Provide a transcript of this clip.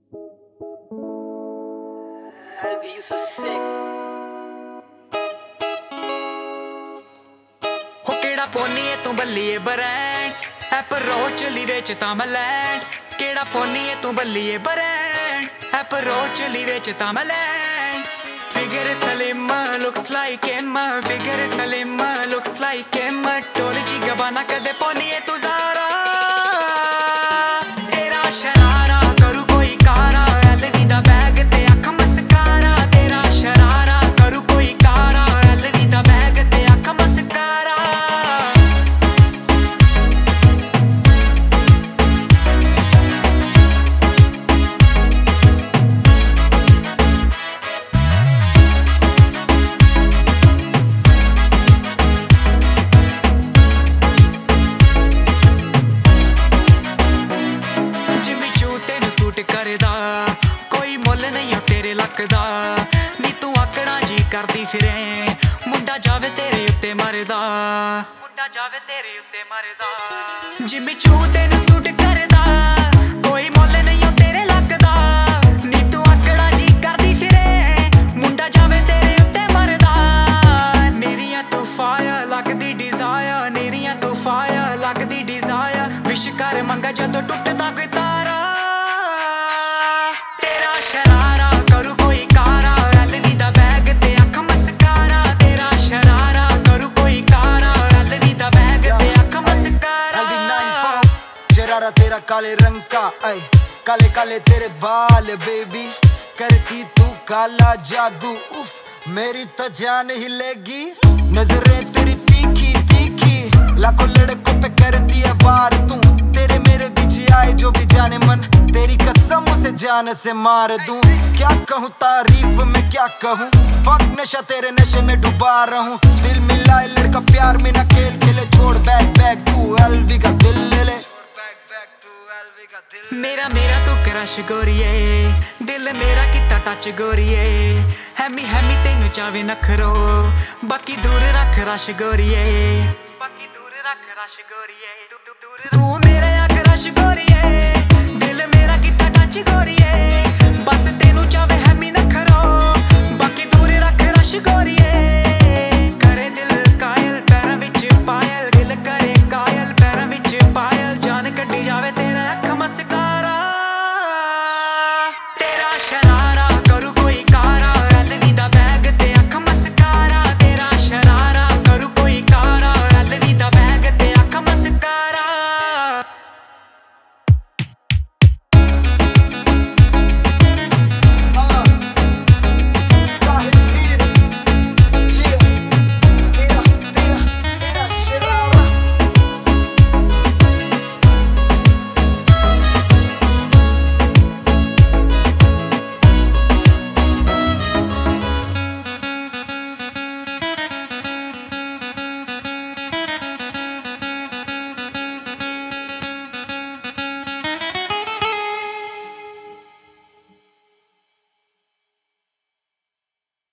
Elvi, you so sick. हो केड़ा पोनी है तू बल्लीए ब्रांड एप्रोच ली वेच ता मैं लैंड केड़ा पोनी है तू बल्लीए ब्रांड एप्रोच ली वेच ता मैं land figure slim looks like him figure slim looks like him Dolce Gabbana कदे पोनी है तू ज़ारा तेरा शरारा करू कोई कारा एलवी दा बैग ते अख मस्कारा तेरा शरारा करू कोई कारा एलवी दा बैग ते अख मस्कारा करदा कोई मुल नहीं हो तेरे लकदा नी तू आकड़ा जी करदी फिरे मुंडा जावे तेरे उत्ते मरदा मुंडा जावे तेरे उत्ते मरदा जिम्मी चू तेनू सूट करदा कोई मुल नहीं हो तेरे लकदा नी तू आकड़ा जी करदी फिरे मुंडा जावे तेरे उत्ते मरदा नीरियां तू फायर लगदी डिजायर नीरियां तू फायर लगदी डिजायर विश कर मंगा जदों टुटदा कोई तारा शरारा करू कोई कारा एलवी दा बैग ते अख मस्कारा तेरा शरारा करू कोई कारा एलवी दा बैग ते अख मस्कारा शरारा तेरा काले रंग का ऐ काले काले तेरे बाल बेबी करती तू काला जादू उफ मेरी तो जान हिलेगी नजरें तेरी तीखी तीखी लाखों लड़कों पे करती है वार तू तेरे मेरे बीच आए जो भी जाने मन तेरी कसम उसे जान से मार दूं क्या कहूँ तारीफ में क्या कहूँ फक नशा तेरे नशे में डुबा रहूं दिल मिलाए लड़का प्यार में ना खेल खेले छोड़ बैग बैग तू एलवी का दिल ले ले मेरा मेरा तू क्रश गोरिए दिल मेरा किता टच गोरिए हैमी हैमी तेनू चावे नखरो बाकी दूर रख रश गोरिए बाकी दूर रख रश गोरिए तू